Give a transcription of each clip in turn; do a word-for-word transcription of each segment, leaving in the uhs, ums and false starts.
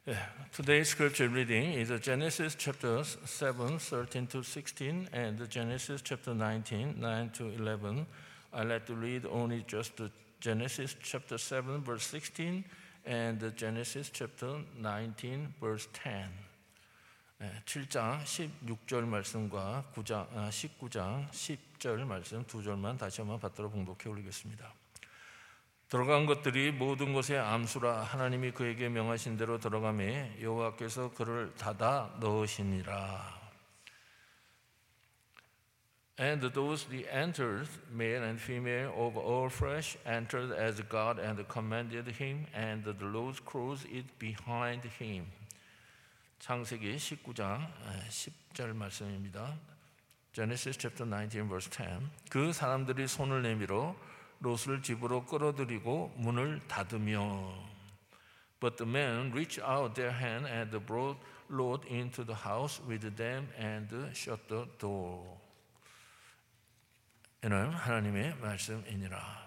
Today's scripture reading is Genesis chapter seven, thirteen to sixteen, and Genesis chapter nineteen, nine to eleven. I'd like to read only just the Genesis chapter seven, verse sixteen, and Genesis chapter nineteen, verse ten. 칠 장 십육 절 말씀과 구 장, 십구 장 십 절 말씀 두 절만 다시 한번 받들어 봉독해 올리겠습니다. 들어간 것들이 모든 곳에 암수라. 하나님이 그에게 명하신 대로 들어가매 여호와께서 그를 닫아 넣으시니라. And those that entered, male and female of all flesh, entered as God and commanded him, and the Lord closed it behind him. 창세기 십구 장 십 절 말씀입니다. Genesis chapter nineteen verse ten. 그 사람들이 손을 내밀어 롯을 집으로 끌어들이고 문을 닫으며 But the men reached out their hand and brought Lot into the house with them and shut the door. 이는 하나님의 말씀이니라.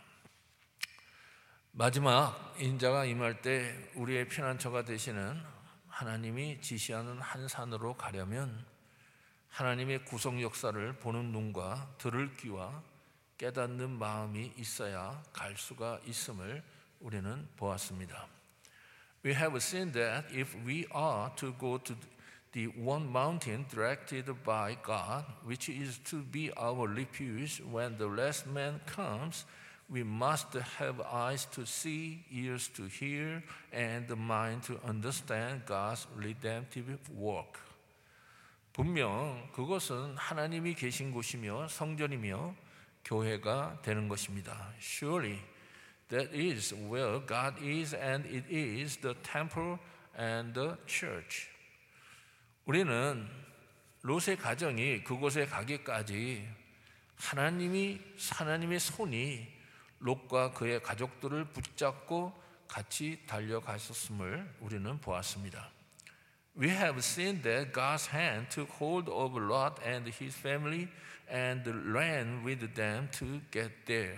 마지막 인자가 임할 때 우리의 피난처가 되시는 하나님이 지시하는 한 산으로 가려면 하나님의 구속 역사를 보는 눈과 들을 귀와 깨닫는 마음이 있어야 갈 수가 있음을 우리는 보았습니다. We have seen that if we are to go to the one mountain directed by God, which is to be our refuge when the last man comes, we must have eyes to see, ears to hear, and a mind to understand God's redemptive work. 분명 그것은 하나님이 계신 곳이며 성전이며 교회가 되는 것입니다. Surely that is where God is, and it is the temple and the church. 우리는 롯의 가정이 그곳에 가기까지 하나님이 하나님의 손이 롯과 그의 가족들을 붙잡고 같이 달려갔었음을 우리는 보았습니다. We have seen that God's hand took hold of Lot and his family and ran with them to get there.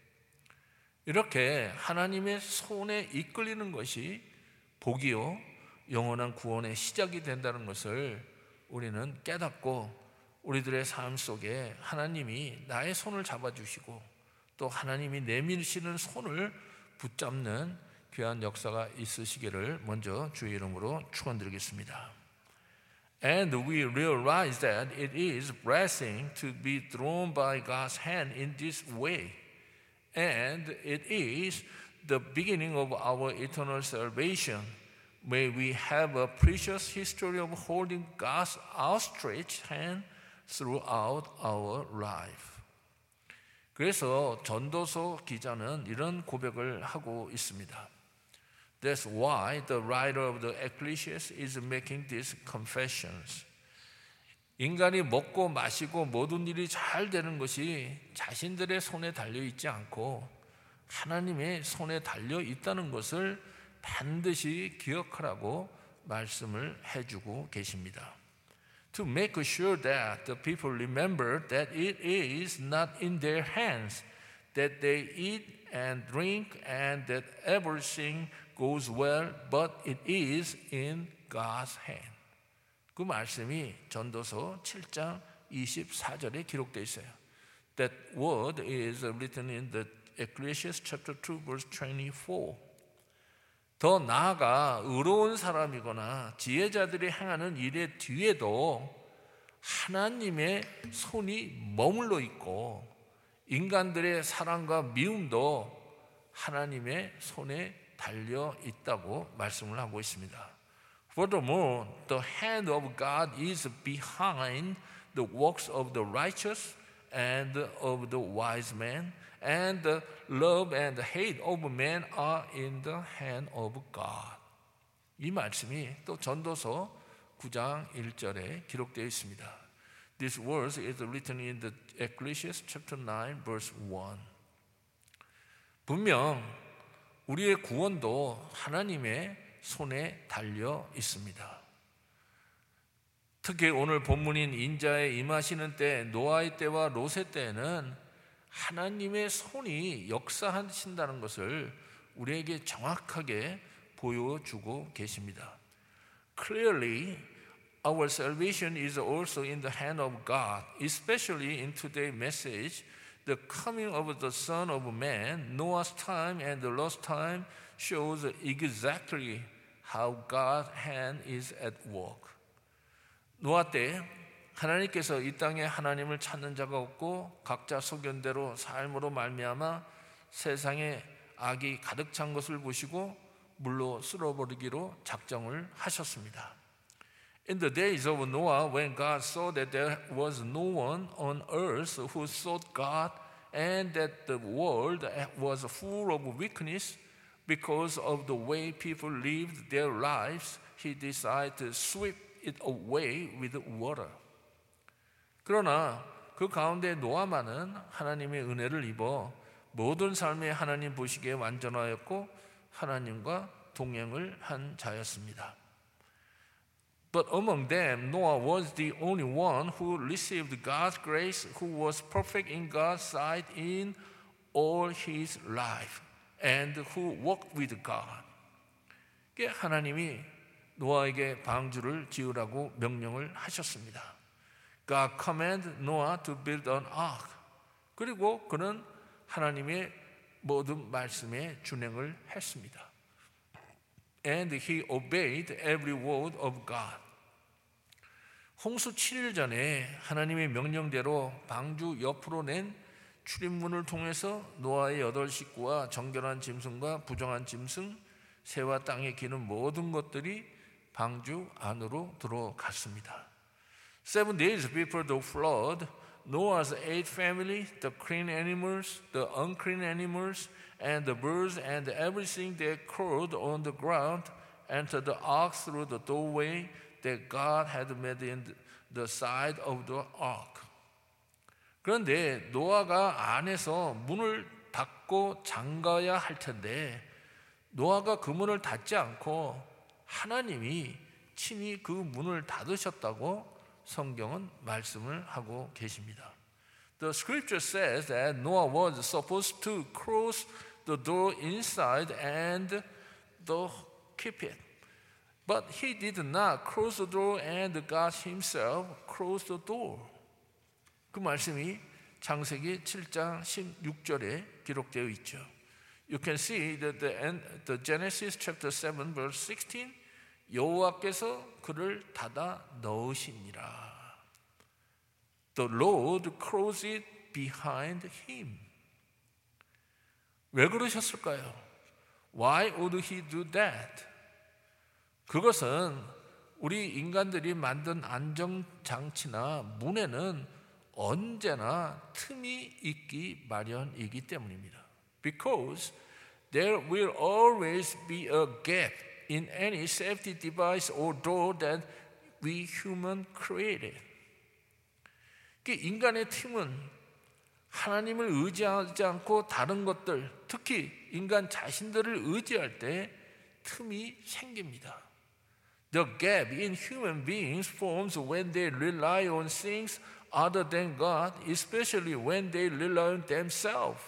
이렇게 하나님의 손에 이끌리는 것이 복이요 영원한 구원의 시작이 된다는 것을 우리는 깨닫고 우리들의 삶 속에 하나님이 나의 손을 잡아주시고 또 하나님이 내미시는 손을 붙잡는 귀한 역사가 있으시기를 먼저 주의 이름으로 축원드리겠습니다. And we realize that it is blessing to be drawn by God's hand in this way. And it is the beginning of our eternal salvation. May we have a precious history of holding God's outstretched hand throughout our life. 그래서 전도서 기자는 이런 고백을 하고 있습니다. That's why the writer of the Ecclesiastes is making these confessions. 인간이 먹고 마시고 모든 일이 잘 되는 것이 자신들의 손에 달려 있지 않고 하나님의 손에 달려 있다는 것을 반드시 기억하라고 말씀을 해주고 계십니다. To make sure that the people remember that it is not in their hands that they eat and drink and that everything goes well, but it is in God's hand. 그 말씀이 전도서 칠 장 이십사 절에 기록되어 있어요. That word is written in the Ecclesiastes chapter two verse twenty-four. 더 나아가 의로운 사람이거나 지혜자들이 행하는 일의 뒤에도 하나님의 손이 머물러 있고 인간들의 사랑과 미움도 하나님의 손에 달려 있다고 말씀을 하고 있습니다. Furthermore, the hand of God is behind the works of the righteous and of the wise man, and the love and hate of man are in the hand of God. 이 말씀이 또 전도서 구 장 일 절에 기록되어 있습니다. This verse is written in the Ecclesiastes chapter nine verse one. 분명 우리의 구원도 하나님의 손에 달려 있습니다. 특히 오늘 본문인 인자에 임하시는 때 노아의 때와 롯의 때에는 하나님의 손이 역사하신다는 것을 우리에게 정확하게 보여주고 계십니다. Clearly, our salvation is also in the hand of God, especially in today's message. The coming of the Son of Man, Noah's time and the lost time shows exactly how God's hand is at work. 노아 때 하나님께서 이 땅에 하나님을 찾는 자가 없고 각자 소견대로 삶으로 말미암아 세상에 악이 가득 찬 것을 보시고 물로 쓸어버리기로 작정을 하셨습니다. In the days of Noah, when God saw that there was no one on earth who sought God and that the world was full of wickedness because of the way people lived their lives, He decided to sweep it away with water. 그러나 그 가운데 노아만은 하나님의 은혜를 입어 모든 삶에 하나님 보시기에 완전하였고 하나님과 동행을 한 자였습니다. But among them, Noah was the only one who received God's grace, who was perfect in God's sight in all his life, and who walked with God. 하나님이 노아에게 방주를 지으라고 명령을 하셨습니다. God commanded Noah to build an ark. 그리고 그는 하나님의 모든 말씀에 준행을 했습니다. And he obeyed every word of God. 홍수 칠 일 전에 하나님의 명령대로 방주 옆으로 낸 출입문을 통해서 노아의 여덟 식구와 정결한 짐승과 부정한 짐승, 새와 땅에 기는 모든 것들이 방주 안으로 들어갔습니다. Seven days before the flood, Noah's eight family, the clean animals, the unclean animals, and the birds and everything that crawled on the ground entered the ark through the doorway that God had made in the side of the ark. 그런데 노아가 안에서 문을 닫고 잠가야 할 텐데 노아가 그 문을 닫지 않고 하나님이 친히 그 문을 닫으셨다고 성경은 말씀을 하고 계십니다. The scripture says that Noah was supposed to close the door inside and the keep it. But he did not close the door and God himself closed the door. 그 말씀이 창세기 칠 장 십육 절에 기록되어 있죠. You can see that the, the Genesis chapter seven verse sixteen 여호와께서 그를 닫아 넣으시니라. The Lord closed it behind him. 왜 그러셨을까요? Why would he do that? 그것은 우리 인간들이 만든 안전장치나 문에는 언제나 틈이 있기 마련이기 때문입니다. Because there will always be a gap in any safety device or door that we human created. 인간의 틈은 하나님을 의지하지 않고 다른 것들, 특히 인간 자신들을 의지할 때 틈이 생깁니다. The gap in human beings forms when they rely on things other than God, especially when they rely on themselves.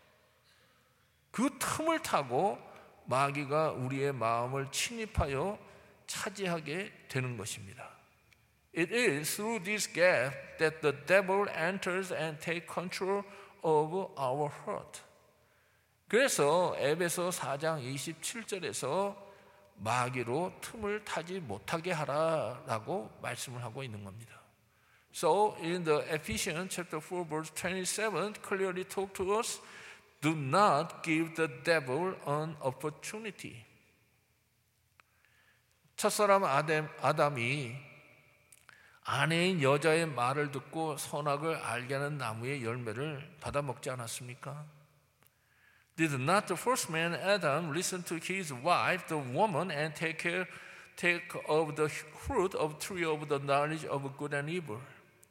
그 틈을 타고 마귀가 우리의 마음을 침입하여 차지하게 되는 것입니다. It is through this gap that the devil enters and takes control of our heart. 그래서 에베소 사 장 이십칠 절에서 마귀로 틈을 타지 못하게 하라라고 말씀을 하고 있는 겁니다. So in the Ephesians chapter four verse twenty-seven clearly talk to us, do not give the devil an opportunity. 첫사람 아담, 아담이 아내인 여자의 말을 듣고 선악을 알게 하는 나무의 열매를 받아먹지 않았습니까? Did not the first man Adam listen to his wife, the woman, and take care, take of the fruit of tree of the knowledge of good and evil?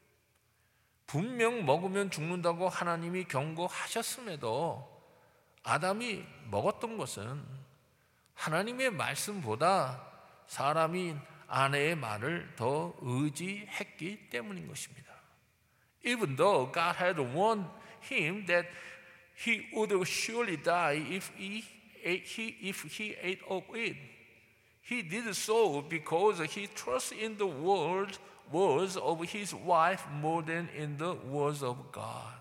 분명 먹으면 죽는다고 하나님이 경고하셨음에도 아담이 먹었던 것은 하나님의 말씀보다 사람이 아내의 말을 더 의지했기 때문인 것입니다. Even though God had warned him that he would surely die if he ate, if he ate of it, He did so because he trusts in the word, words of his wife more than in the words of God.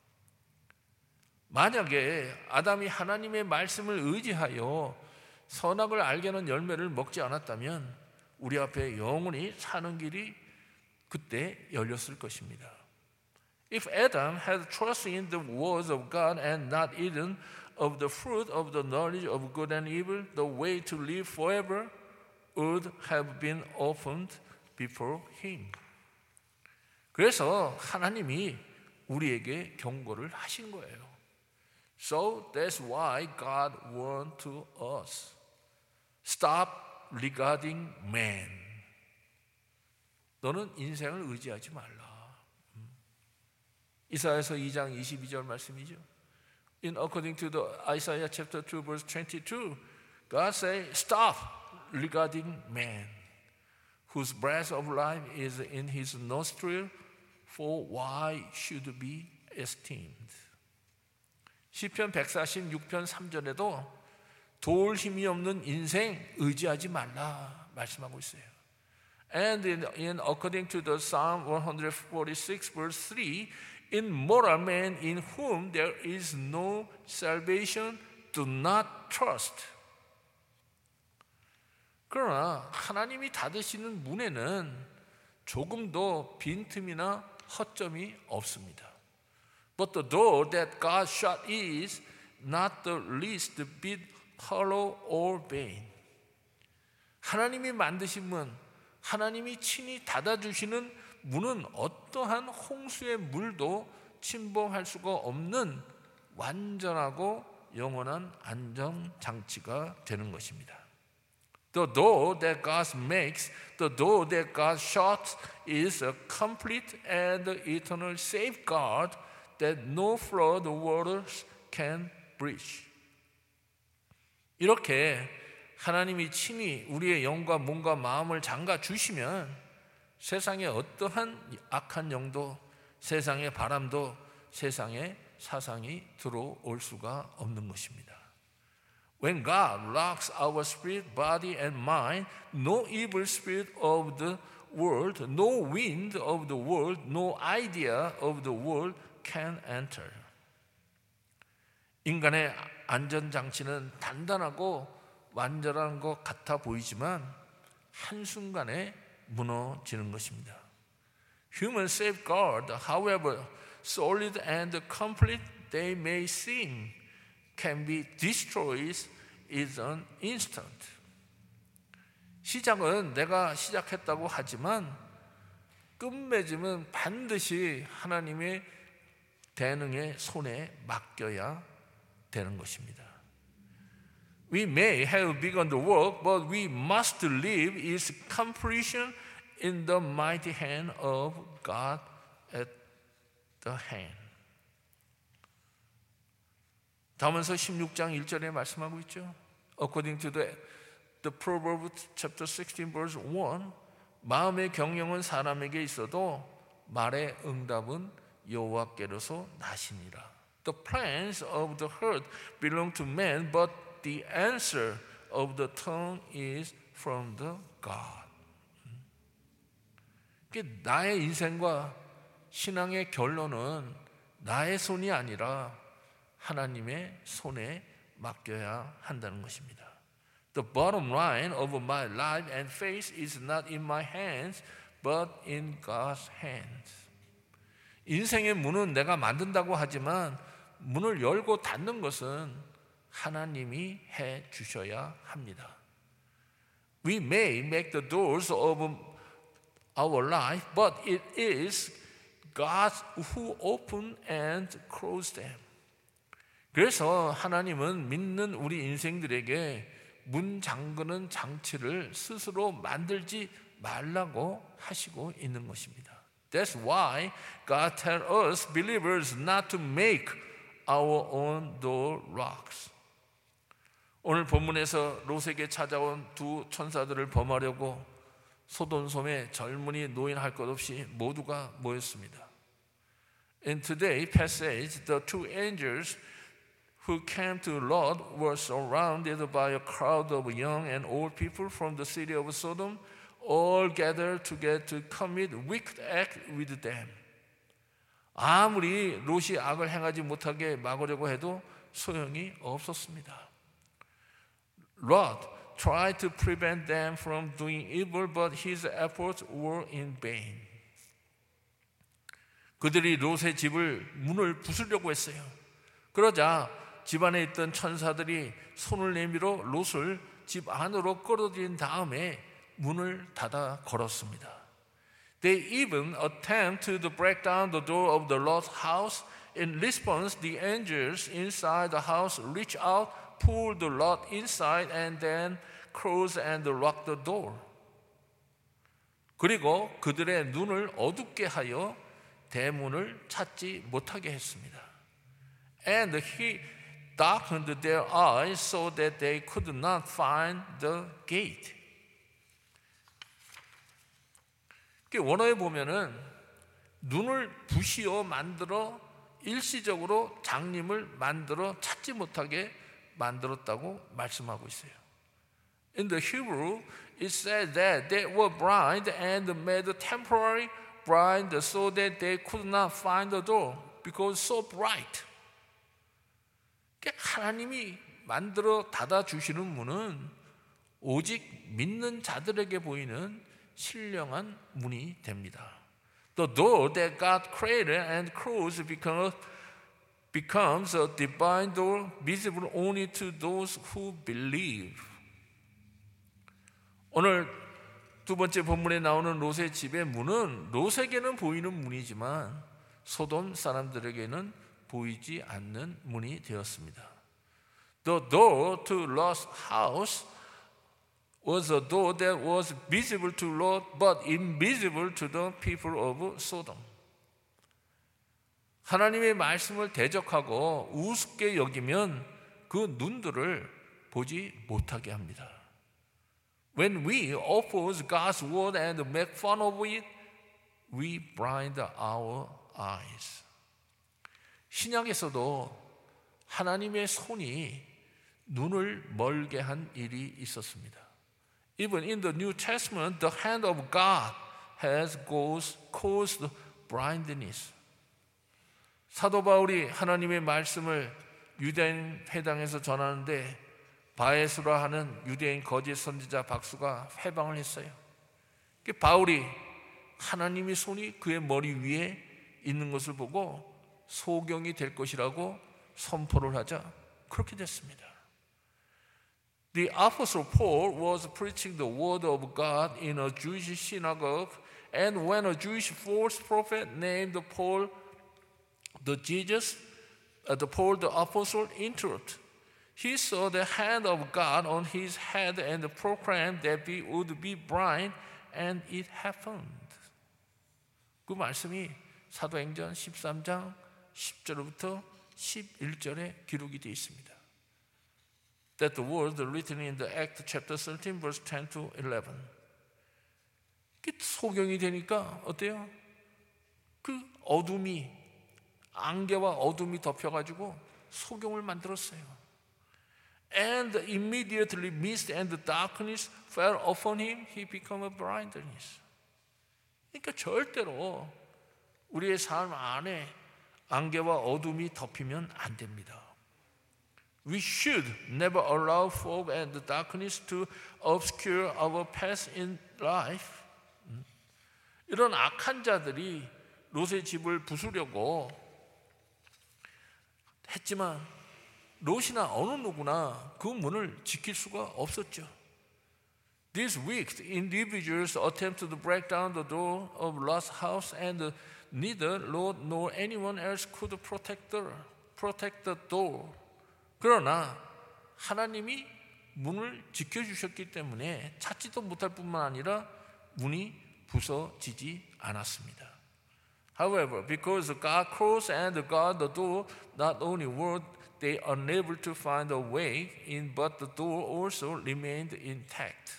만약에 아담이 하나님의 말씀을 의지하여 선악을 알게 하는 열매를 먹지 않았다면 우리 앞에 영원히 사는 길이 그때 열렸을 것입니다. If Adam had trusted in the words of God and not eaten of the fruit of the knowledge of good and evil, the way to live forever would have been opened before him. 그래서 하나님이 우리에게 경고를 하신 거예요. So that's why God warned to us. Stop regarding man. 너는 인생을 의지하지 말라. 이사야서 이 장 이십이 절 말씀이죠. In according to the Isaiah chapter two verse twenty-two, God say, stop regarding man, whose breath of life is in his nostril, for why should be esteemed? 시편 백사십육 편 삼 절에도 도울 힘이 없는 인생 의지하지 말라 말씀하고 있어요. And in, in according to the Psalm one forty-six verse three, in mortal man in whom there is no salvation, do not trust. 그러나 하나님이 닫으시는 문에는 조금도 빈틈이나 허점이 없습니다. But the door that God shut is not the least bit hollow or vain. 하나님이 만드신 문, 하나님이 친히 닫아주시는 문은 어떠한 홍수의 물도 침범할 수가 없는 완전하고 영원한 안전장치가 되는 것입니다. The door that God makes, the door that God shuts is a complete and eternal safeguard that no flood waters can breach. 이렇게 하나님이 친히 우리의 영과 몸과 마음을 잠가 주시면 세상에 어떠한 악한 영도, 세상의 바람도, 세상의 사상이 들어올 수가 없는 것입니다. When God locks our spirit, body and mind, no evil spirit of the world, no wind of the world, no idea of the world can enter. 인간의 안전장치는 단단하고 완전한 것 같아 보이지만 한순간에 무너지는 것입니다. Human safeguard, however solid and complete they may seem, can be destroyed in an instant. 시작은 내가 시작했다고 하지만 끝맺음은 반드시 하나님의 대능의 손에 맡겨야 되는 것입니다. We may have begun the work, but we must leave its completion in the mighty hand of God at the hand. 다음에서 십육 장 일 절에 말씀하고 있죠. According to the, the Proverbs chapter sixteen verse one, 마음의 경영은 사람에게 있어도 말의 응답은 여호와께로서 나시니라. The plans of the heart belong to man, but the answer of the tongue is from the God. 나의 인생과 신앙의 결론은 나의 손이 아니라 하나님의 손에 맡겨야 한다는 것입니다. The bottom line of my life and faith is not in my hands, but in God's hands. 인생의 문은 내가 만든다고 하지만 문을 열고 닫는 것은 하나님이 해 주셔야 합니다. We may make the doors of our life, but it is God who open and close them. 그래서 하나님은 믿는 우리 인생들에게 문 잠그는 장치를 스스로 만들지 말라고 하시고 있는 것입니다. That's why God tells us believers not to make our own door locks. 오늘 본문에서 롯에게 찾아온 두 천사들을 범하려고 소돔섬에 젊은이 노인 할 것 없이 모두가 모였습니다. In today's passage, the two angels who came to Lot were surrounded by a crowd of young and old people from the city of Sodom, all gathered together to commit wicked act with them. 아무리 롯이 악을 행하지 못하게 막으려고 해도 소용이 없었습니다. Lot tried to prevent them from doing evil, but his efforts were in vain. 그들이 롯의 집을 문을 부수려고 했어요. 그러자 집안에 있던 천사들이 손을 내밀어 롯을 집 안으로 끌어들인 다음에 문을 닫아 걸었습니다. They even attempted to break down the door of the Lot's house. In response, the angels inside the house reached out, pulled the Lot inside, and then closed and locked the door. 그리고 그들의 눈을 어둡게 하여 대문을 찾지 못하게 했습니다. And he darkened their eyes so that they could not find the gate. 원어에 보면은 눈을 부시어 만들어 일시적으로 장님을 만들어 찾지 못하게 만들었다고 말씀하고 있어요. In the Hebrew, it says that they were blind and made temporary blind so that they could not find the door because so bright. 하나님이 만들어 닫아 주시는 문은 오직 믿는 자들에게 보이는 신령한 문이 됩니다. The door that God created and closed becomes, becomes a divine door visible only to those who believe. 오늘 두 번째 본문에 나오는 롯의 집의 문은 롯에게는 보이는 문이지만 소돔 사람들에게는 보이지 않는 문이 되었습니다. The door to Lot's house was a door that was visible to Lot but invisible to the people of Sodom. 하나님의 말씀을 대적하고 우습게 여기면 그 눈들을 보지 못하게 합니다. When we oppose God's word and make fun of it, we blind our eyes. 신약에서도 하나님의 손이 눈을 멀게 한 일이 있었습니다. Even in the New Testament, the hand of God has caused blindness. 사도 바울이 하나님의 말씀을 유대인 회당에서 전하는데 바에수라 하는 유대인 거짓 선지자 박수가 회방을 했어요. 바울이 하나님의 손이 그의 머리 위에 있는 것을 보고 소경이 될 것이라고 선포를 하자 그렇게 됐습니다. The Apostle Paul was preaching the word of God in a Jewish synagogue, and when a Jewish false prophet named Paul the Jesus, uh, the Paul the Apostle interrupted, he saw the hand of God on his head and proclaimed that he would be blind, and it happened. 그 말씀이 사도행전 십삼 장 십 절부터 십일 절에 기록이 되어 있습니다. That the word written in the Act chapter thirteen verse ten to eleven. 소경이 되니까 어때요? 그 어둠이 안개와 어둠이 덮여가지고 소경을 만들었어요. And immediately mist and darkness fell upon him. He became a blindness. 그러니까 절대로 우리의 삶 안에 안개와 어둠이 덮이면 안 됩니다. We should never allow fog and darkness to obscure our path in life. 이런 악한 자들이 롯의 집을 부수려고 했지만 롯이나 어느 누구나 그 문을 지킬 수가 없었죠. These wicked individuals attempted to break down the door of Lot's house, and neither Lot nor anyone else could protect the, protect the door. 그러나 하나님이 문을 지켜주셨기 때문에 찾지도 못할 뿐만 아니라 문이 부서지지 않았습니다. However, because God closed and guarded the door, not only were they unable to find a way in, but the door also remained intact.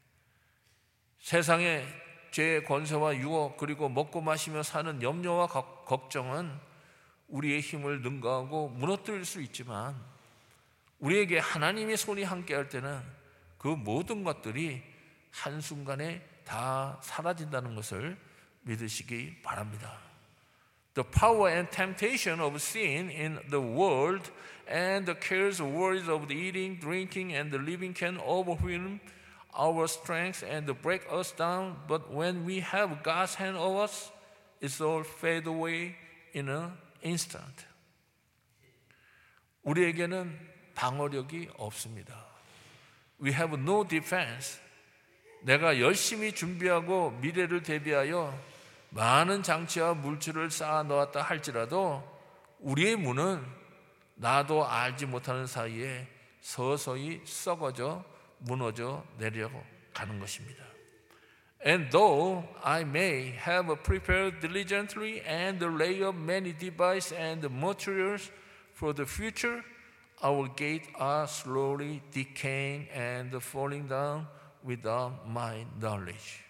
세상의 죄의 권세와 유혹 그리고 먹고 마시며 사는 염려와 걱정은 우리의 힘을 능가하고 무너뜨릴 수 있지만 우리에게 하나님의 손이 함께할 때는 그 모든 것들이 한순간에 다 사라진다는 것을 믿으시기 바랍니다. The power and temptation of sin in the world and the cares, worries of the eating, drinking, and the living can overwhelm our strength and break us down. But when we have God's hand over us, it's all fade away in an instant. 우리에게는 방어력이 없습니다. We have no defense. 내가 열심히 준비하고 미래를 대비하여 많은 장치와 물질을 쌓아 놓았다 할지라도 우리의 문은 나도 알지 못하는 사이에 서서히 썩어져 무너져 내려가는 것입니다. And though I may have prepared diligently and lay up many devices and materials for the future, our gates are slowly decaying and falling down without my knowledge.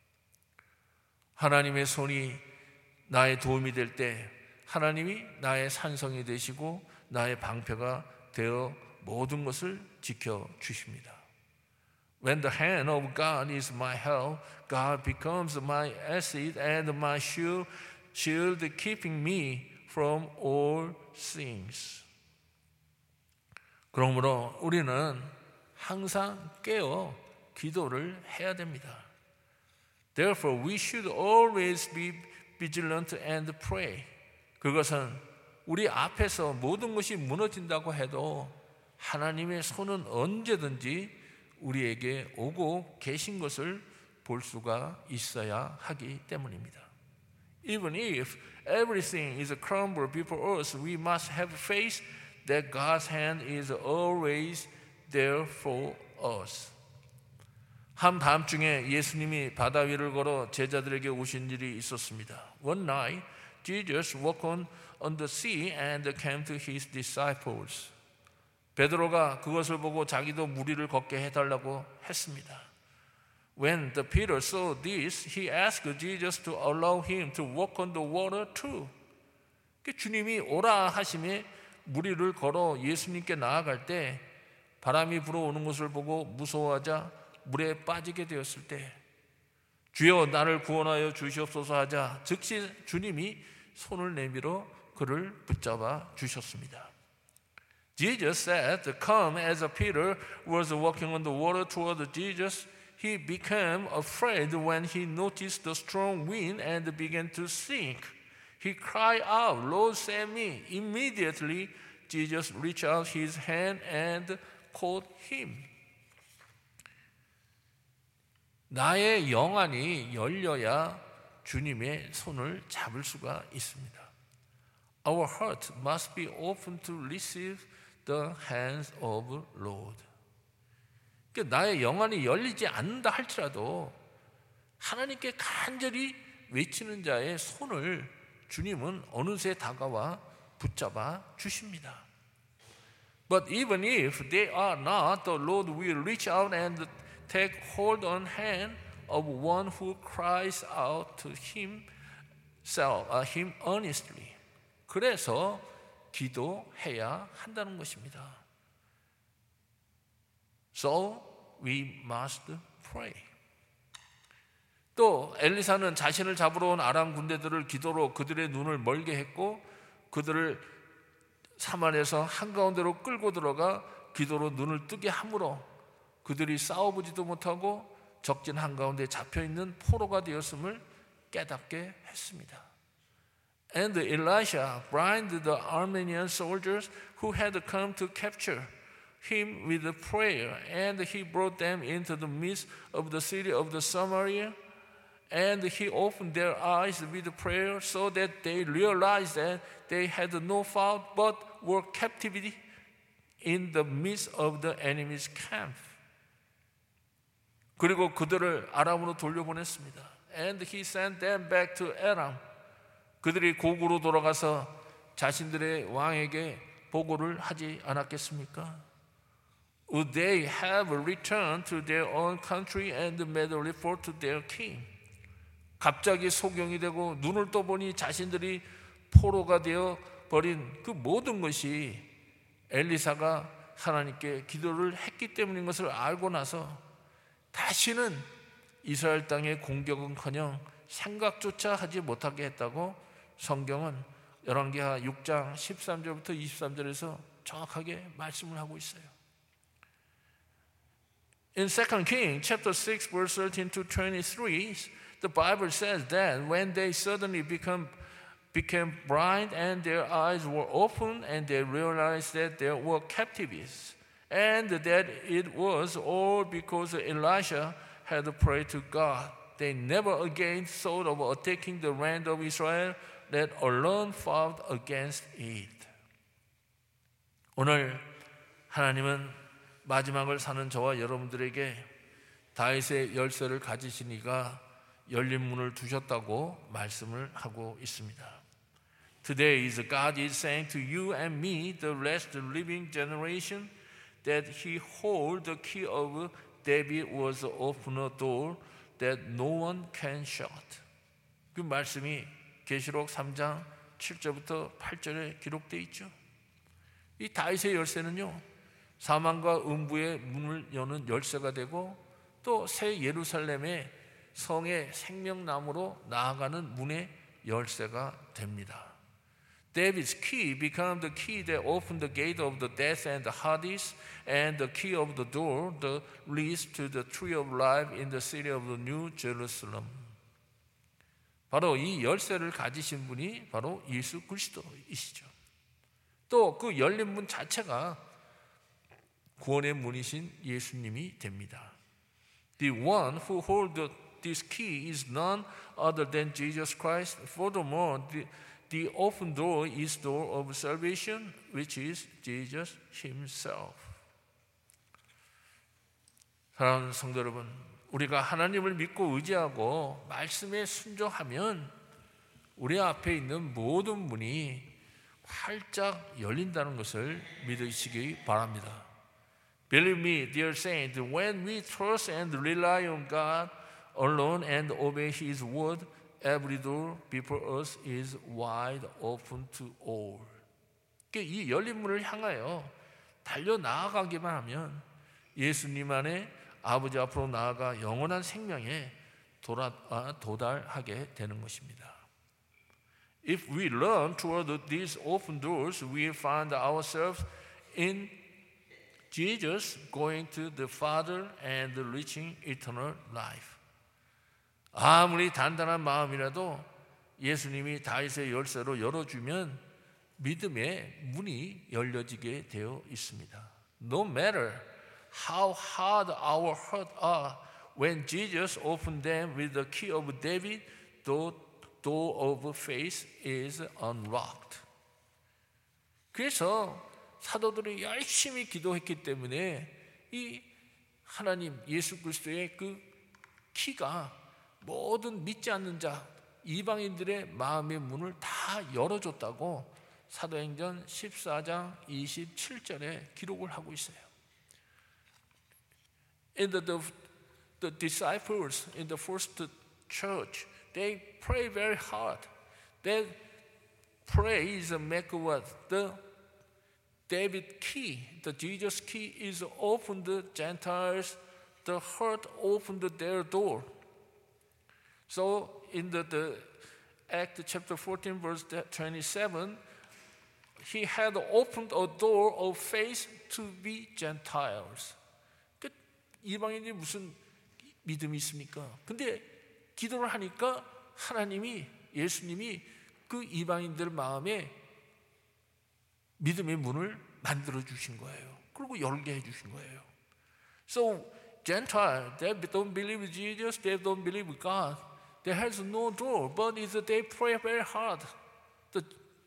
하나님의 손이 나의 도움이 될 때 하나님이 나의 산성이 되시고 나의 방패가 되어 모든 것을 지켜주십니다. When the hand of God is my help, God becomes my asset and my shield, shield keeping me from all things. 그러므로 우리는 항상 깨어 기도를 해야 됩니다. Therefore, we should always be vigilant and pray. 그것은 우리 앞에서 모든 것이 무너진다고 해도 하나님의 손은 언제든지 우리에게 오고 계신 것을 볼 수가 있어야 하기 때문입니다. Even if everything is a crumble before us, we must have faith that God's hand is always there for us. 한밤중에 예수님이 바다 위를 걸어 제자들에게 오신 일이 있었습니다. One night, Jesus walked on, on the sea and came to his disciples. 베드로가 그것을 보고 자기도 물 위를 걷게 해달라고 했습니다. When the Peter saw this, he asked Jesus to allow him to walk on the water too. 주님이 오라 하심에 물 위를 걸어 예수님께 나아갈 때 바람이 불어오는 것을 보고 무서워하자 물에 빠지게 되었을 때 주여 나를 구원하여 주시옵소서 하자 즉시 주님이 손을 내밀어 그를 붙잡아 주셨습니다. Jesus said, come as Peter was walking on the water toward Jesus. He became afraid when he noticed the strong wind and began to sink. He cried out, Lord, save me. Immediately, Jesus reached out his hand and caught him. 나의 영안이 열려야 주님의 손을 잡을 수가 있습니다. Our heart must be open to receive the hands of Lord. 그러니까 나의 영안이 열리지 않는다 할지라도 하나님께 간절히 외치는 자의 손을 주님은 어느새 다가와 붙잡아 주십니다. But even if they are not, the Lord will reach out and take hold on hand of one who cries out to himself, uh, him earnestly. 그래서 기도해야 한다는 것입니다. So we must pray. 또 엘리사는 자신을 잡으러 온 아람 군대들을 기도로 그들의 눈을 멀게 했고 그들을 사마리아에서 한가운데로 끌고 들어가 기도로 눈을 뜨게 함으로 그들이 싸워보지도 못하고 적진 한가운데 잡혀있는 포로가 되었음을 깨닫게 했습니다. And Elisha blinded the Aramean soldiers who had come to capture him with prayer, and he brought them into the midst of the city of the Samaria, and he opened their eyes with prayer so that they realized that they had no fault but were captivity in the midst of the enemy's camp. 그리고 그들을 아람으로 돌려보냈습니다. And he sent them back to Aram. 그들이 고구로 돌아가서 자신들의 왕에게 보고를 하지 않았겠습니까? Would they have returned to their own country and made a report to their king? 갑자기 소경이 되고 눈을 떠보니 자신들이 포로가 되어 버린 그 모든 것이 엘리사가 하나님께 기도를 했기 때문인 것을 알고 나서 다시는 이스라엘 땅의 공격은커녕 생각조차 하지 못하게 했다고 성경은 열왕기하 육 장 십삼 절부터 이십삼 절에서 정확하게 말씀을 하고 있어요. In Second Kings chapter six verse thirteen to twenty-three, the Bible says that when they suddenly become became blind and their eyes were opened and they realized that there were captives and that it was all because Elisha had prayed to God. They never again thought of attacking the land of Israel, let alone fought against it. 오늘 하나님은 마지막을 사는 저와 여러분들에게 다윗의 열쇠를 가지신 이가 열린 문을 두셨다고 말씀을 하고 있습니다. Today is God is saying to you and me, the last living generation, that He hold the key of David was open a door that no one can shut. 그 말씀이 계시록 삼 장 칠 절부터 팔 절에 기록되어 있죠. 이 다윗의 열쇠는요, 사망과 음부의 문을 여는 열쇠가 되고 또 새 예루살렘의 성의 생명나무로 나아가는 문의 열쇠가 됩니다. David's key became the key that opened the gate of the death and the Hades, and the key of the door that leads to the tree of life in the city of the New Jerusalem. 바로 이 열쇠를 가지신 분이 바로 예수 그리스도이시죠. 또 그 열린 문 자체가 구원의 문이신 예수님이 됩니다. The one who holds this key is none other than Jesus Christ. Furthermore, the The open door is door of salvation, which is Jesus Himself. 사랑하는 성도 여러분, 우리가 하나님을 믿고 의지하고 말씀에 순종하면 우리 앞에 있는 모든 문이 활짝 열린다는 것을 믿으시기 바랍니다. Believe me, dear saints, when we trust and rely on God alone and obey His word, every door before us is wide open to all. 이 열린 문을 향하여 달려 나아가기만 하면 예수님 안에 아버지 앞으로 나아가 영원한 생명에 도달하게 되는 것입니다. If we run toward these open doors, we find ourselves in Jesus going to the Father and reaching eternal life. 아무리 단단한 마음이라도 예수님이 다윗의 열쇠로 열어주면 믿음의 문이 열려지게 되어 있습니다. No matter how hard our hearts are, when Jesus opened them with the key of David, the door of faith is unlocked. 그래서 사도들이 열심히 기도했기 때문에 이 하나님 예수 그리스도의 그 키가 모든 믿지 않는 자, 이방인들의 마음의 문을 다 열어줬다고 사도행전 십사 장 이십칠 절에 기록을 하고 있어요. And the, the, the disciples in the first church, they pray very hard. That praise make what? The David key, the Jesus key is opened the Gentiles, the heart opened their door. So in the, the Act chapter fourteen verse twenty-seven, he had opened a door of faith to be Gentiles. 그러니까 이방인이 무슨 믿음이 있습니까? 근데 기도를 하니까 하나님이 예수님이 그 이방인들 마음에 믿음의 문을 만들어 주신 거예요. 그리고 열게 해 주신 거예요. So Gentile, they don't believe Jesus, they don't believe God. There has no door, but it's, they pray very hard. The,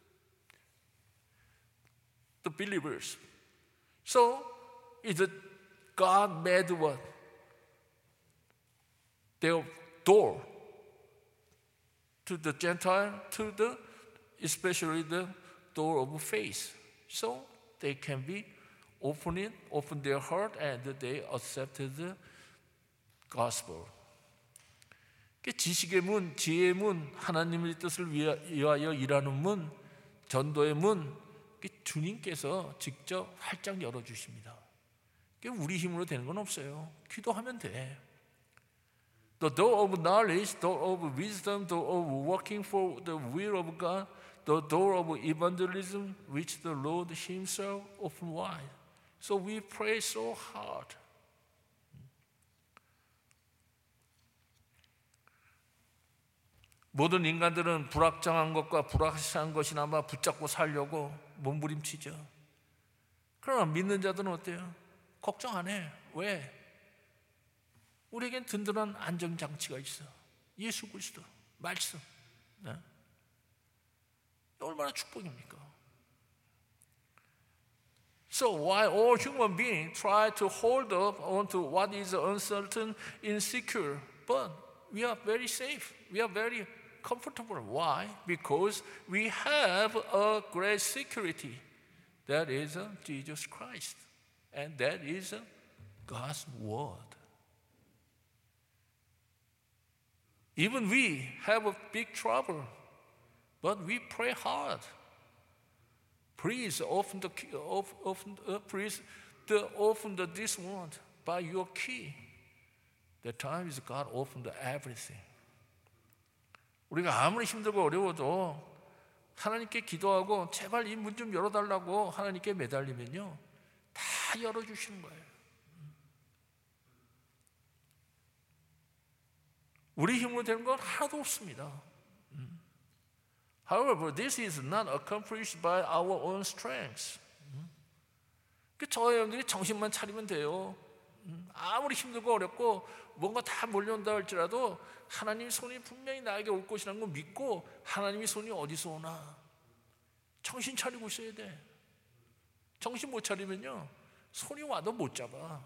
the believers. So, it's God made what? Their door to the Gentile, to the, especially the door of faith. So, they can be opening, open their heart, and they accepted the gospel. 지식의 문, 지혜의 문, 하나님의 뜻을 위하여 일하는 문, 전도의 문, 주님께서 직접 활짝 열어주십니다. 우리 힘으로 되는 건 없어요. 기도하면 돼. The door of knowledge, door of wisdom, door of working for the will of God, the door of evangelism, which the Lord Himself opened wide. So we pray so hard. 모든 인간들은 불확정한 것과 불확실한 것이나마 붙잡고 살려고 몸부림치죠. 그러나 믿는 자들은 어때요? 걱정 안 해. 왜? 우리에겐 든든한 안정장치가 있어. 예수 그리스도 말씀. 네? 얼마나 축복입니까? So while all human beings try to hold up onto what is uncertain, insecure, but we are very safe. We are very comfortable. Why? Because we have a great security. That is Jesus Christ. And that is God's Word. Even we have a big trouble, but we pray hard. Please open the key, open, uh, please the, open the, this one by your key. The time is God opened everything. 우리가 아무리 힘들고 어려워도 하나님께 기도하고 제발 이 문 좀 열어달라고 하나님께 매달리면요 다 열어주시는 거예요. 우리 힘으로 되는 건 하나도 없습니다. However, this is not accomplished by our own strength. 저와 여러분들이 정신만 차리면 돼요. 아무리 힘들고 어렵고 뭔가 다 몰려온다 할지라도 하나님 손이 분명히 나에게 올 것이라는 걸 믿고 하나님의 손이 어디서 오나 정신 차리고 있어야 돼. 정신 못 차리면요 손이 와도 못 잡아.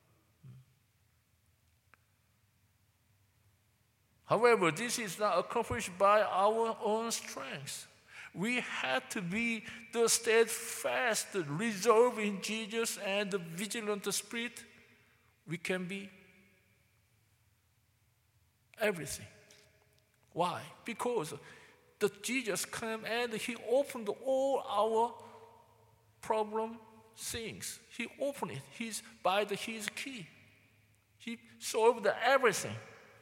However, this is not accomplished by our own strength. We have to be the steadfast, resolve in Jesus and the vigilant spirit. We can be everything. Why? Because the Jesus came and He opened all our problem things. He opened it. He's by the, His key. He solved everything.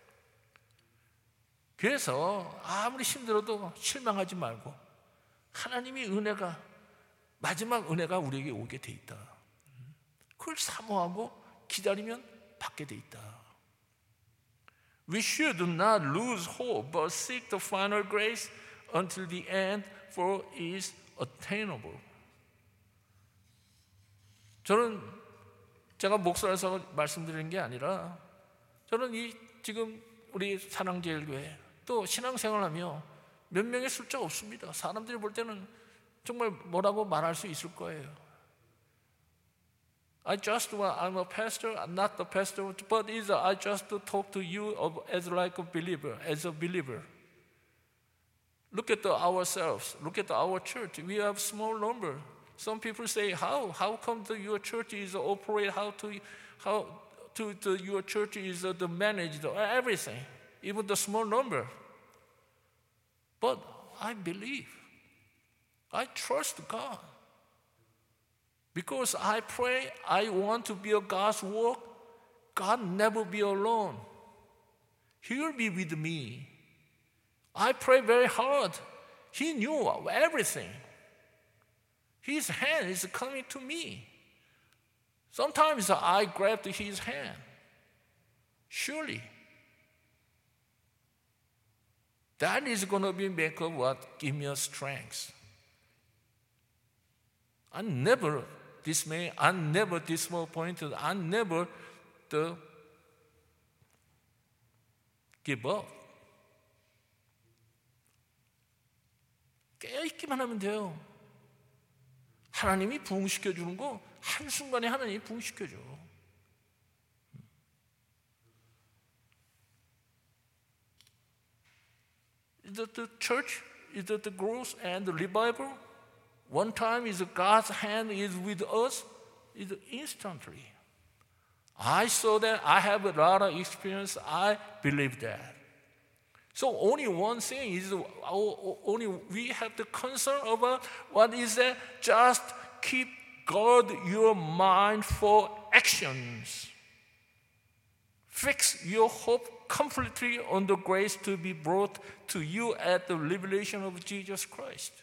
그래서 아무리 힘들어도 실망하지 말고 하나님의 은혜가 마지막 은혜가 우리에게 오게 돼 있다. 그걸 사모하고 기다리면 받게 돼 있다. We should not lose hope, but seek the final grace until the end, for it is attainable. 저는 제가 목사라서 말씀드리는 게 아니라 저는 이 지금 우리 사랑제일교회 또 신앙생활하며 몇 명의 숫자 없습니다. 사람들이 볼 때는 정말 뭐라고 말할 수 있을 거예요. I just want, I'm a pastor, I'm not the pastor, but is I just talk to you as like a believer, as a believer. Look at the, ourselves, look at our church. We have small number. Some people say, how? How come the, your church is operate? How to, how to, to your church is the managed everything, even the small number. But I believe, I trust God. Because I pray, I want to be a God's work. God never be alone. He will be with me. I pray very hard. He knew everything. His hand is coming to me. Sometimes I grabbed his hand. Surely. That is going to be make of what give me a strength. I never dismay, I never disappointed, I never the give up. 깨어있기만 하면 돼요. 하나님이 부흥시켜주는 거 한순간에 하나님이 부흥시켜줘. Is that the church? Is that the growth and the revival? One time is God's hand is with us, is instantly. I saw that. I have a lot of experience. I believe that. So only one thing is, only we have to concern about what is that? Just keep guard your mind for actions. Fix your hope completely on the grace to be brought to you at the revelation of Jesus Christ.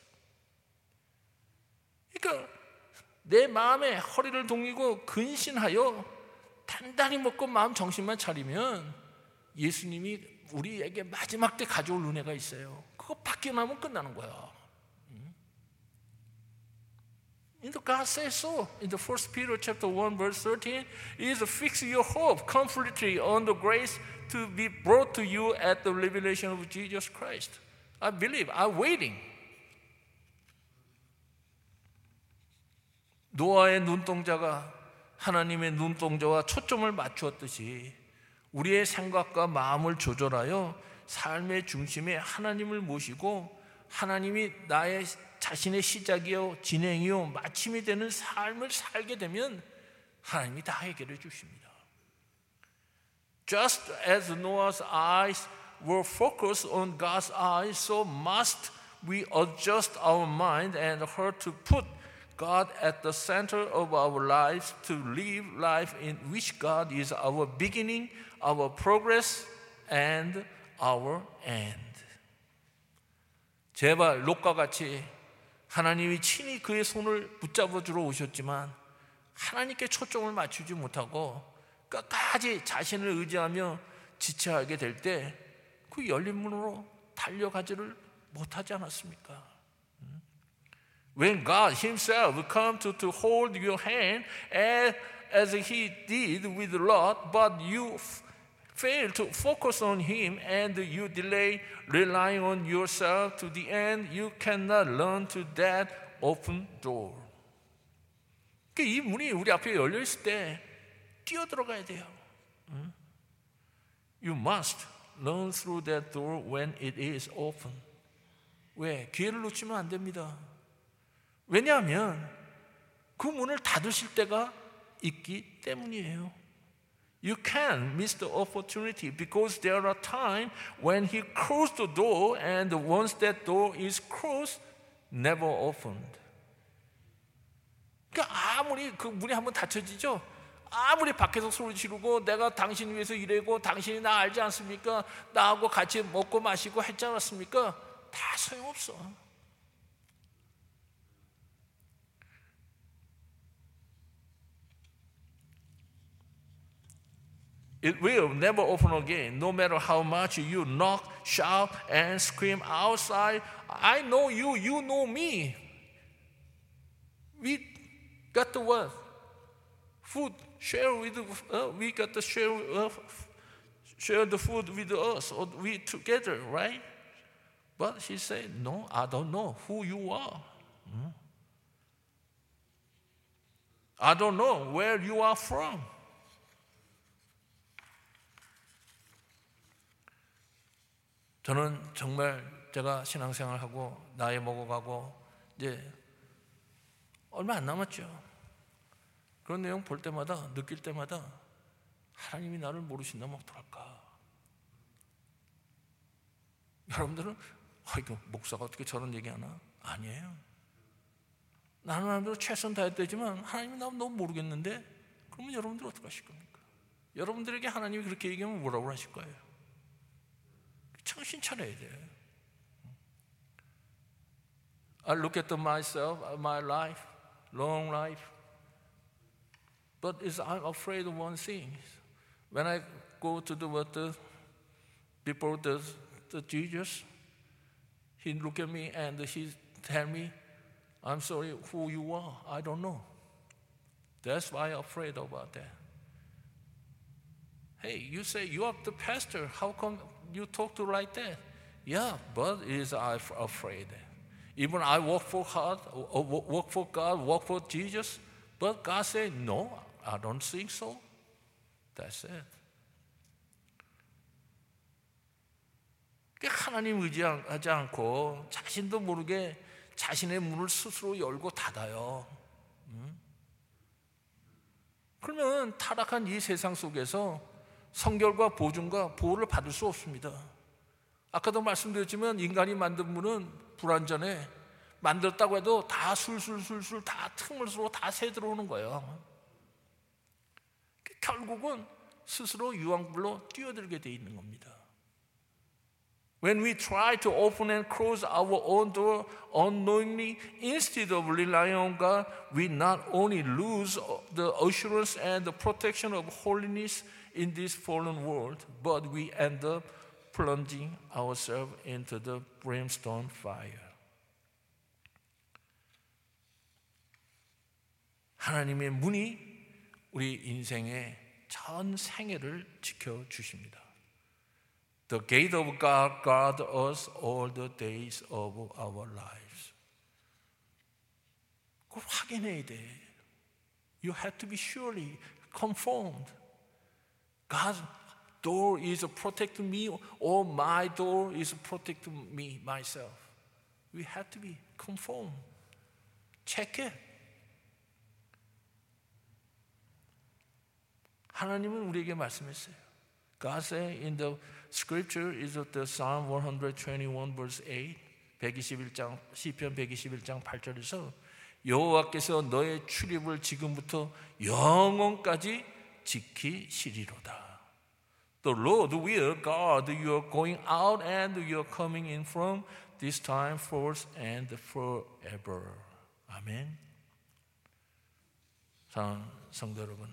그러니까 내 마음에 허리를 동이고 근신하여 단단히 먹고 마음 정신만 차리면 예수님이 우리에게 마지막 때 가져올 은혜가 있어요. 그거 받기만 하면 끝나는 거야. And God says so in the First Peter chapter one verse thirteen, is fix your hope completely on the grace to be brought to you at the revelation of Jesus Christ. I believe, I'm waiting. 노아의 눈동자가 하나님의 눈동자와 초점을 맞추었듯이 우리의 생각과 마음을 조절하여 삶의 중심에 하나님을 모시고 하나님이 나의 자신의 시작이요 진행이요 마침이 되는 삶을 살게 되면 하나님이 다 해결해 주십니다. Just as Noah's eyes were focused on God's eyes, so must we adjust our mind and heart to put God at the center of our lives, to live life in which God is our beginning, our progress, and our end. 제발 롯과 같이 하나님이 친히 그의 손을 붙잡아 주러 오셨지만 하나님께 초점을 맞추지 못하고 끝까지 자신을 의지하며 지체하게 될 때 그 열린 문으로 달려가지를 못하지 않았습니까? When God Himself come to, to hold your hand as, as He did with Lot, but you f- fail to focus on Him and you delay relying on yourself to the end, you cannot learn to that open door. 이 문이 우리 앞에 열려 있을 때 뛰어 들어가야 돼요. You must learn through that door when it is open. 왜? 기회를 놓치면 안 됩니다. 왜냐하면 그 문을 닫으실 때가 있기 때문이에요. You can miss the opportunity because there are times when He closed the door and once that door is closed, never opened. 그러니까 아무리 그 문이 한번 닫혀지죠. 아무리 밖에서 소리 지르고 내가 당신 위해서 일하고 당신이 나 알지 않습니까? 나하고 같이 먹고 마시고 했지 않았습니까? 다 소용없어. It will never open again, no matter how much you knock, shout, and scream outside. I know you, you know me. We got the what? Food, share with, uh, we got to share, uh, share the food with us, or we together, right? But she said, no, I don't know who you are. Hmm? I don't know where you are from. 저는 정말 제가 신앙생활하고 나이 먹어가고 이제 얼마 안 남았죠. 그런 내용 볼 때마다 느낄 때마다 하나님이 나를 모르신다면 어떡할까? 여러분들은 아, 이거 목사가 어떻게 저런 얘기하나? 아니에요. 나는 하나님으로 최선 다했다지만 하나님이 나 너무 모르겠는데 그러면 여러분들 어떻게 하실 겁니까? 여러분들에게 하나님이 그렇게 얘기하면 뭐라고 하실 거예요? 정신 차려야 돼. I look at myself, my life, long life. But it's, I'm afraid of one thing. When I go to the water before the, the Jesus, He look at me and He tell me, I'm sorry, who you are, I don't know. That's why I'm afraid about that. Hey, you say you are the pastor. How come you talk to like that? Yeah, but is I afraid. Even I work for God, work for God, work for Jesus, but God said no. I don't think so. That's it. 하나님 의지하지 않고 자신도 모르게 자신의 문을 스스로 열고 닫아요. 음? 그러면 타락한 이 세상 속에서 성결과 보증과 보호를 받을 수 없습니다. 아까도 말씀드렸지만 인간이 만든 문은 불완전해. 만들었다고 해도 다 술술술술 다 틈을 쓰고 다 새 들어오는 거예요. 결국은 스스로 유황불로 뛰어들게 돼 있는 겁니다. When we try to open and close our own door unknowingly instead of relying on God, we not only lose the assurance and the protection of holiness in this fallen world, but we end up plunging ourselves into the brimstone fire. 하나님의 문이 우리 인생의 전 생애를 지켜주십니다. The gate of God guard us all the days of our lives. 그걸 확인해야 돼. You have to be surely confirmed. God's door is protecting me, or my door is protecting me, myself. We have to be confirmed. Check it. 하나님은 우리에게 말씀했어요. God said in the scripture is the Psalm one twenty-one verse eight, 백이십일 장 시편 백이십일 장 팔 절에서 여호와께서 너의 출입을 지금부터 영원까지 지키시리로다. The Lord will guard your going out and your coming in from this time forth and forever. 아멘. 사랑하는 성도 여러분,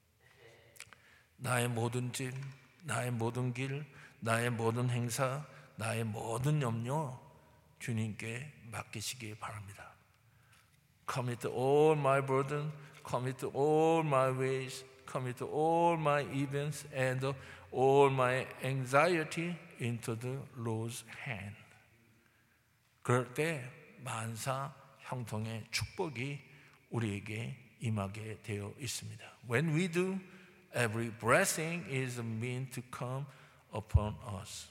나의 모든 짐, 나의 모든 길, 나의 모든 행사, 나의 모든 염려 주님께 맡기시기 바랍니다. Commit all my burden, commit all my ways, commit all my events and all my anxiety into the Lord's hand. 그럴 때 만사 형통의 축복이 우리에게 임하게 되어 있습니다. When we do, every blessing is meant to come upon us.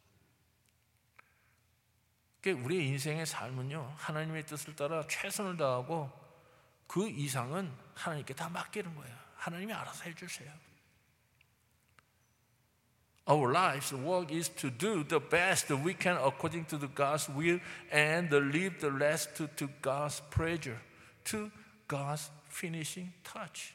우리의 인생의 삶은요, 하나님의 뜻을 따라 최선을 다하고 그 이상은 하나님께 다 맡기는 거예요. 하나님이 알아서 해주세요. Our life's work is to do the best we can according to the God's will and leave the rest to, to God's pleasure, to God's finishing touch.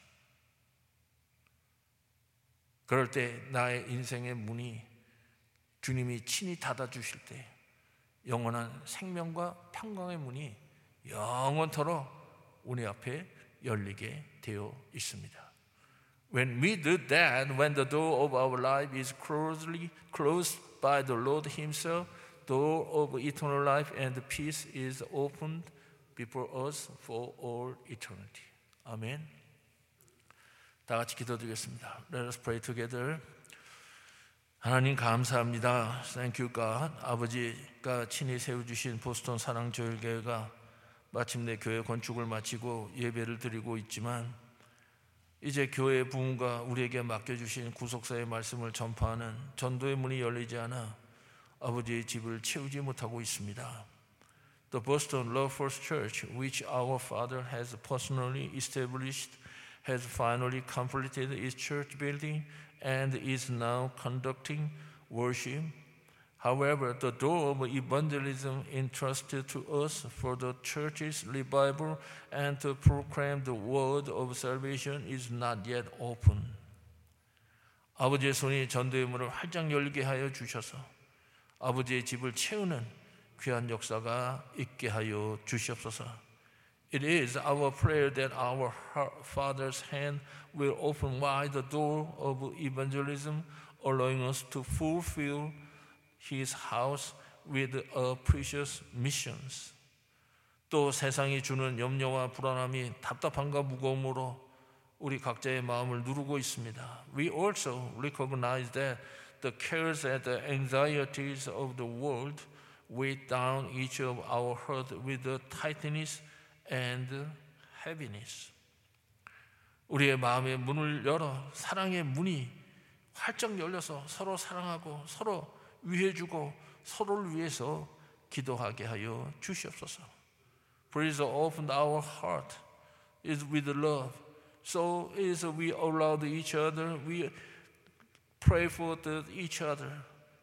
그럴 때 나의 인생의 문이 주님이 친히 닫아주실 때 영원한 생명과 평강의 문이 영원토록 우리 앞에 열리게 되어 있습니다. When we do that, when the door of our life is closely closed by the Lord Himself, door of eternal life and peace is opened before us for all eternity. 아멘. 다 같이 기도드리겠습니다. Let us pray together. 하나님 감사합니다. Thank you God. 아버지가 친히 세워주신 보스턴 사랑조율교회가 마침내 교회 건축을 마치고 예배를 드리고 있지만 이제 교회 부흥과 우리에게 맡겨주신 구속사의 말씀을 전파하는 전도의 문이 열리지 않아 아버지의 집을 채우지 못하고 있습니다. The Boston Love First Church, which our Father has personally established, has finally completed its church building and is now conducting worship. However, the door of evangelism entrusted to us for the church's revival and to proclaim the word of salvation is not yet open. 아버지의 손이 전도의 문을 활짝 열게 하여 주셔서 아버지의 집을 채우는 귀한 역사가 있게 하여 주시옵소서. It is our prayer that our Father's hand will open wide the door of evangelism, allowing us to fulfill His house with a precious missions. 또 세상이 주는 염려와 불안함이 답답함과 무거움으로 우리 각자의 마음을 누르고 있습니다. We also recognize that the cares and the anxieties of the world weigh down each of our heart with the tightness and heaviness. 우리의 마음의 문을 열어 사랑의 문이 활짝 열려서 서로 사랑하고 서로 위해주고 서로를 위해서 기도하게 하여 주시옵소서. Please open our heart is with love. So as we allow each other, we pray for the, each other.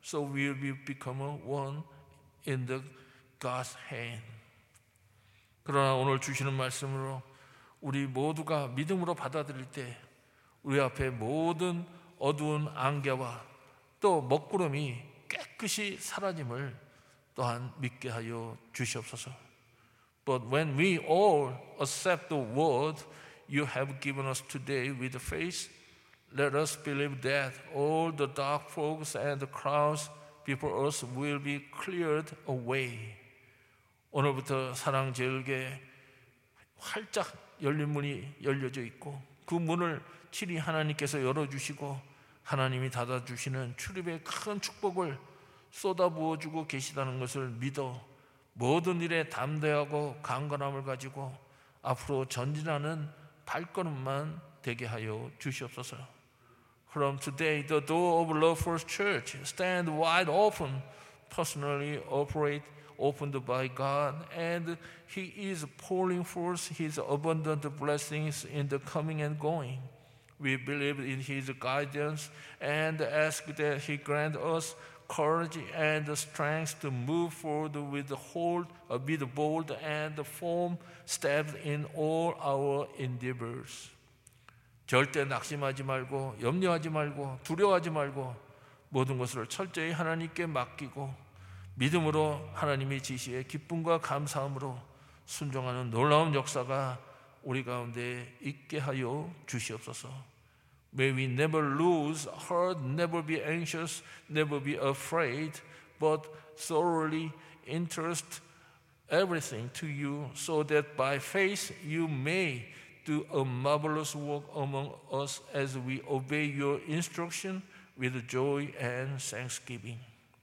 so we will become one in the God's hand. 그러나 오늘 주시는 말씀으로 우리 모두가 믿음으로 받아들일 때 우리 앞에 모든 어두운 안개와 또 먹구름이 깨끗이 사라짐을 또한 믿게 하여 주시옵소서. But when we all accept the word you have given us today with faith, let us believe that all the dark fogs and the clouds before us will be cleared away. 오늘부터 사랑제일교회 활짝 열린 문이 열려져 있고 그 문을 친히 하나님께서 열어주시고 하나님이 닫아주시는 출입의 큰 축복을 쏟아부어주고 계시다는 것을 믿어 모든 일에 담대하고 강건함을 가지고 앞으로 전진하는 발걸음만 되게 하여 주시옵소서. From today, the door of Love First Church stand wide open, personally operate, opened by God, and He is pouring forth His abundant blessings in the coming and going. We believe in His guidance and ask that He grant us courage and strength to move forward with the hold, uh, with bold and firm steps in all our endeavors. 절대 낙심하지 말고 염려하지 말고 두려워하지 말고 모든 것을 철저히 하나님께 맡기고 믿음으로 하나님의 지시에 기쁨과 감사함으로 순종하는 놀라운 역사가 우리 가운데 있게 하여 주시옵소서. May we never lose heart, never be anxious, never be afraid, but thoroughly entrust everything to you, so that by faith you may do a marvelous work among us as we obey your instruction with joy and thanksgiving.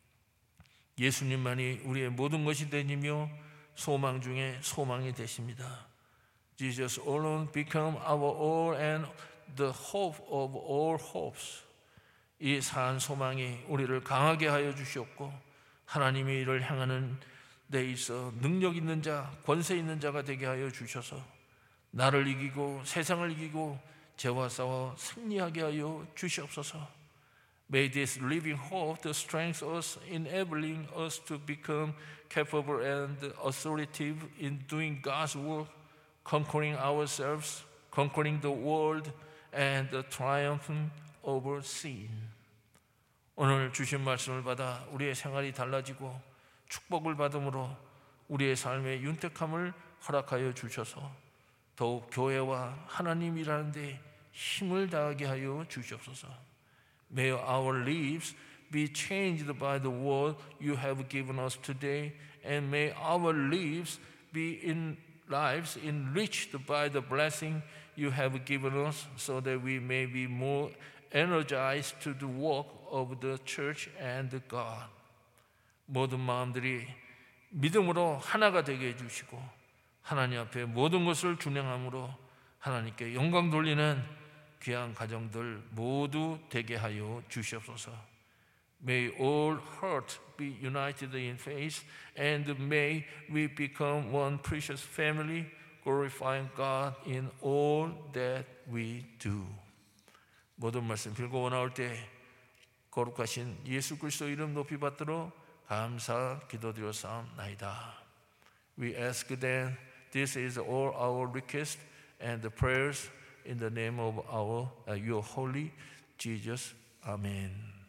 예수님만이 우리의 모든 것이 되시며 소망 중에 소망이 되십니다. Jesus alone become our all and the hope of all hopes. 이 산 소망이 우리를 강하게 하여 주시옵고 하나님의 일을 향하는 데 있어 능력 있는 자, 권세 있는 자가 되게 하여 주셔서 나를 이기고 세상을 이기고 죄와 싸워 승리하게 하여 주시옵소서. May this living hope to strengthen us, enabling us to become capable and authoritative in doing God's work, conquering ourselves, conquering the world, and triumphing over sin. 오늘 주신 말씀을 받아 우리의 생활이 달라지고 축복을 받음으로 우리의 삶의 윤택함을 허락하여 주셔서 더욱 교회와 하나님 일하는 데 힘을 다하게 하여 주시옵소서. May our lives be changed by the word you have given us today, and may our lives be in lives enriched by the blessing you have given us, so that we may be more energized to the work of the church and God. 모든 마음들이 믿음으로 하나가 되게 해주시고 하나님 앞에 모든 것을 준행함으로 하나님께 영광 돌리는 귀한 가정들 모두 되게 하여 주시옵소서. May all heart be united in faith, and may we become one precious family, glorifying God in all that we do. 모든 말씀 빌고 나올 때 거룩하신 예수 그리스도 이름 높이 받들어 감사 기도드려 싸움나이다. We ask that this is all our request and the prayers in the name of our uh, your holy Jesus. Amen.